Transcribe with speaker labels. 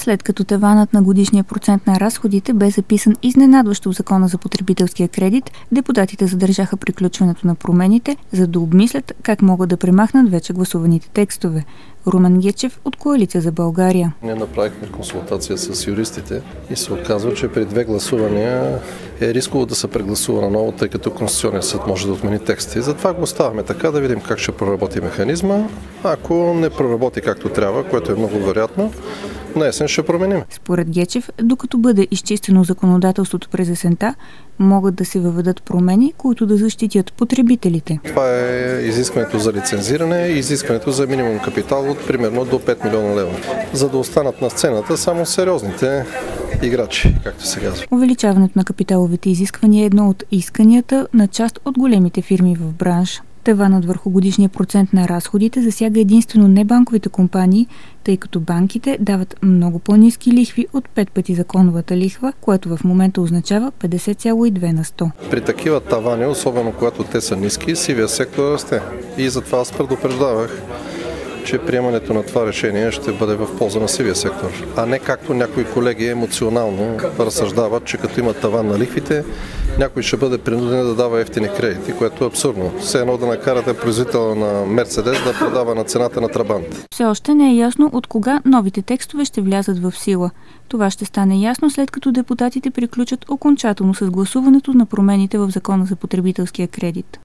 Speaker 1: След като таванът на годишния процент на разходите бе записан изненадващо в Закона за потребителския кредит, депутатите задържаха приключването на промените, за да обмислят как могат да премахнат вече гласуваните текстове. Румен Гечев от Коалиция за България.
Speaker 2: Ние направихме консултация с юристите и се оказва, че при 2 гласувания е рисково да се прегласува наново, тъй като Конституционният съд може да отмени текста. И затова го оставяме така, да видим как ще проработи механизма. Ако не проработи както трябва, което е много вероятно, на есен ще променим.
Speaker 1: Според Гечев, докато бъде изчистено законодателството през есента, могат да се въведат промени, които да защитят потребителите.
Speaker 2: Това е изискването за лицензиране и изискването за минимум капитал от примерно до 5 милиона лева, за да останат на сцената само сериозните играчи, както се казва.
Speaker 1: Увеличаването на капиталовите изисквания е едно от исканията на част от големите фирми в бранш. Таванът върху годишния процент на разходите засяга единствено небанковите компании, тъй като банките дават много по-ниски лихви от 5 пъти законовата лихва, което в момента означава 50,2 на 100.
Speaker 2: При такива тавани, особено когато те са ниски, сивия сектор расте. И затова аз предупреждавах, че приемането на това решение ще бъде в полза на сивия сектор, а не както някои колеги емоционално разсъждават, че като има таван на лихвите, някой ще бъде принуден да дава евтини кредити, което е абсурдно. Все едно да накарате производителя на Мерцедес да продава на цената на Трабант.
Speaker 1: Все още не е ясно от кога новите текстове ще влязат в сила. Това ще стане ясно след като депутатите приключат окончателно с гласуването на промените в Закона за потребителския кредит.